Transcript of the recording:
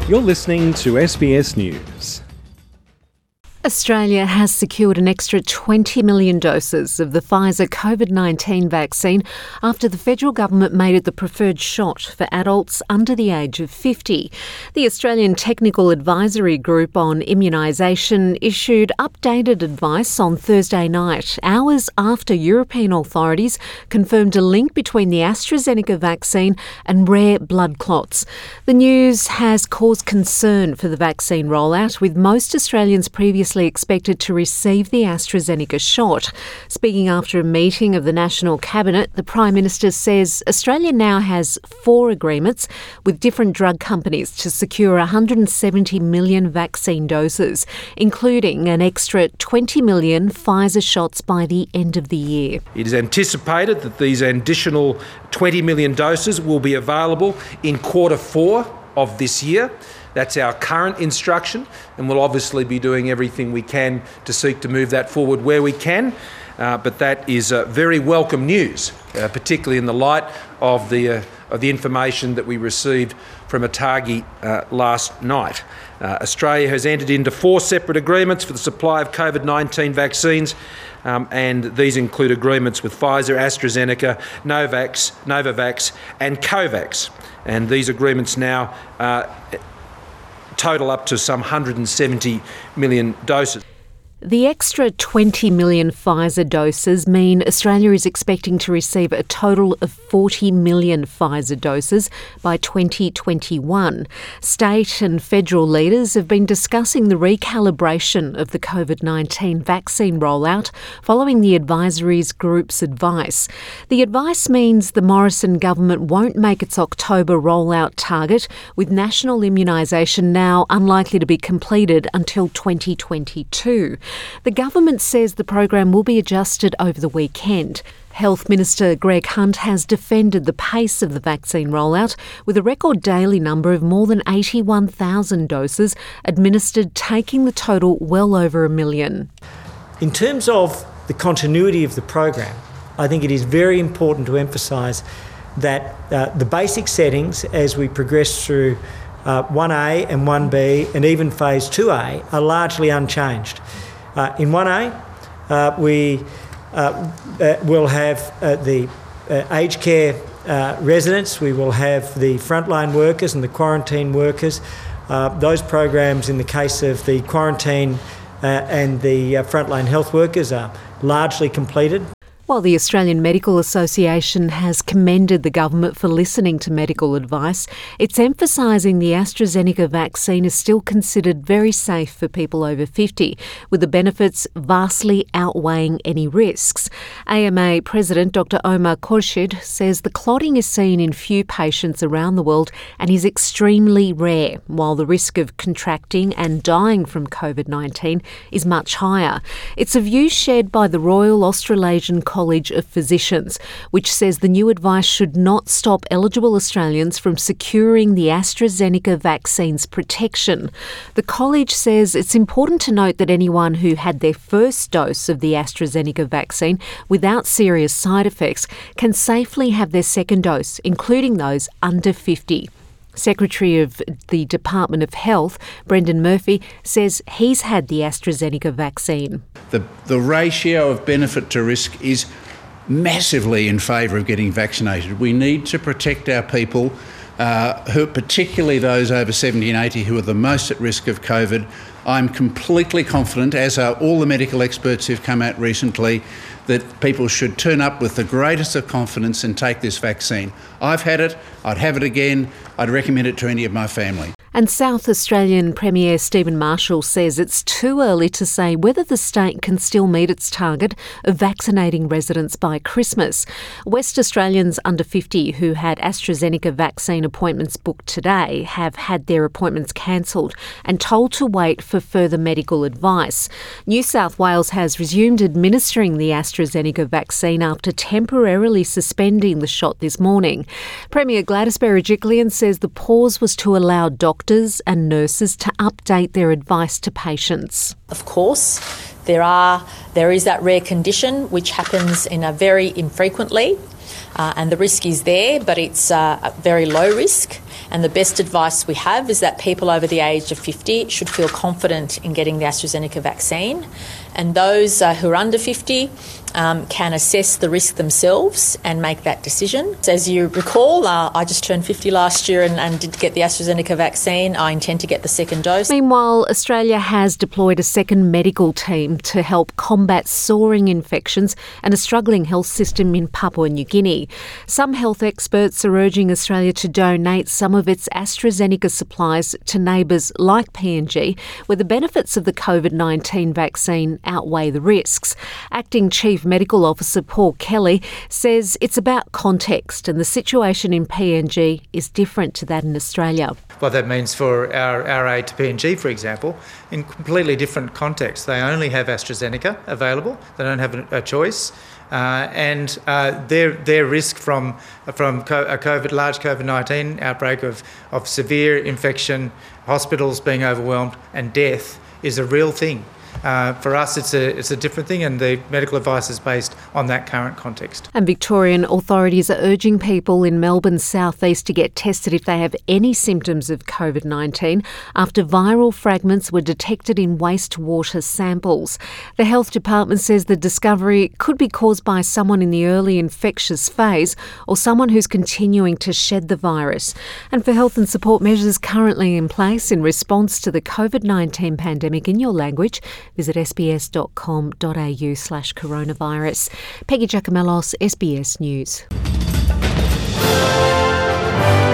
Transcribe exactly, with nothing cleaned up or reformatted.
You're listening to S B S News. Australia has secured an extra twenty million doses of the Pfizer COVID nineteen vaccine after the federal government made it the preferred shot for adults under the age of fifty. The Australian Technical Advisory Group on Immunisation issued updated advice on Thursday night, hours after European authorities confirmed a link between the AstraZeneca vaccine and rare blood clots. The news has caused concern for the vaccine rollout, with most Australians previously expected to receive the AstraZeneca shot. Speaking after a meeting of the National Cabinet, the Prime Minister says Australia now has four agreements with different drug companies to secure one hundred seventy million vaccine doses, including an extra twenty million Pfizer shots by the end of the year. It is anticipated that these additional twenty million doses will be available in quarter four of this year. That's our current instruction, and we'll obviously be doing everything we can to seek to move that forward where we can. Uh, but that is uh, very welcome news, uh, particularly in the light of the uh, of the information that we received from ATAGI uh, last night. Uh, Australia has entered into four separate agreements for the supply of COVID nineteen vaccines, um, and these include agreements with Pfizer, AstraZeneca, Novavax, Novavax and COVAX. And these agreements now uh, total up to some one hundred seventy million doses. The extra twenty million Pfizer doses mean Australia is expecting to receive a total of forty million Pfizer doses by twenty twenty-one. State and federal leaders have been discussing the recalibration of the COVID nineteen vaccine rollout following the advisories group's advice. The advice means the Morrison government won't make its October rollout target, with national immunisation now unlikely to be completed until twenty twenty-two. The government says the program will be adjusted over the weekend. Health Minister Greg Hunt has defended the pace of the vaccine rollout, with a record daily number of more than eighty-one thousand doses administered, taking the total well over a million. In terms of the continuity of the program, I think it is very important to emphasise that uh, the basic settings as we progress through uh, one A and one B and even phase two A are largely unchanged. Uh, in one A, uh, we uh, uh, will have uh, the uh, aged care uh, residents, we will have the frontline workers and the quarantine workers. Uh, those programs, in the case of the quarantine uh, and the uh, frontline health workers, are largely completed. While the Australian Medical Association has commended the government for listening to medical advice, it's emphasising the AstraZeneca vaccine is still considered very safe for people over fifty, with the benefits vastly outweighing any risks. A M A President Doctor Omar Khorshid says the clotting is seen in few patients around the world and is extremely rare, while the risk of contracting and dying from COVID nineteen is much higher. It's a view shared by the Royal Australasian College of Physicians, which says the new advice should not stop eligible Australians from securing the AstraZeneca vaccine's protection. The college says it's important to note that anyone who had their first dose of the AstraZeneca vaccine without serious side effects can safely have their second dose, including those under fifty. Secretary of the Department of Health, Brendan Murphy, says he's had the AstraZeneca vaccine. The, the ratio of benefit to risk is massively in favour of getting vaccinated. We need to protect our people, uh, who, particularly those over seventy and eighty who are the most at risk of COVID. I'm completely confident, as are all the medical experts who've come out recently, that people should turn up with the greatest of confidence and take this vaccine. I've had it, I'd have it again, I'd recommend it to any of my family. And South Australian Premier Stephen Marshall says it's too early to say whether the state can still meet its target of vaccinating residents by Christmas. West Australians under fifty who had AstraZeneca vaccine appointments booked today have had their appointments cancelled and told to wait for further medical advice. New South Wales has resumed administering the AstraZeneca vaccine after temporarily suspending the shot this morning. Premier Gladys Berejiklian says the pause was to allow doctors Doctors and nurses to update their advice to patients. Of course, there are there is that rare condition which happens in a very infrequently, uh, and the risk is there, but it's uh, a very low risk. And the best advice we have is that people over the age of fifty should feel confident in getting the AstraZeneca vaccine. And those uh, who are under fifty um, can assess the risk themselves and make that decision. So as you recall, uh, I just turned fifty last year and, and did get the AstraZeneca vaccine. I intend to get the second dose. Meanwhile, Australia has deployed a second medical team to help combat soaring infections and a struggling health system in Papua New Guinea. Some health experts are urging Australia to donate some of its AstraZeneca supplies to neighbours like P N G, where the benefits of the COVID nineteen vaccine outweigh the risks. Acting Chief Medical Officer Paul Kelly says it's about context, and the situation in P N G is different to that in Australia. What that means for our, our aid to P N G, for example, in completely different contexts. They only have AstraZeneca available. They don't have a, a choice. Uh, and uh, their their risk from from a COVID, large COVID nineteen outbreak of, of severe infection, hospitals being overwhelmed and death is a real thing. Uh, for us, it's a it's a different thing, and the medical advice is based on that current context. And Victorian authorities are urging people in Melbourne's southeast to get tested if they have any symptoms of COVID nineteen after viral fragments were detected in wastewater samples. The health department says the discovery could be caused by someone in the early infectious phase or someone who's continuing to shed the virus. And for health and support measures currently in place in response to the COVID nineteen pandemic in your language, visit sbs.com.au slash coronavirus. Peggy Giacomellos, S B S News.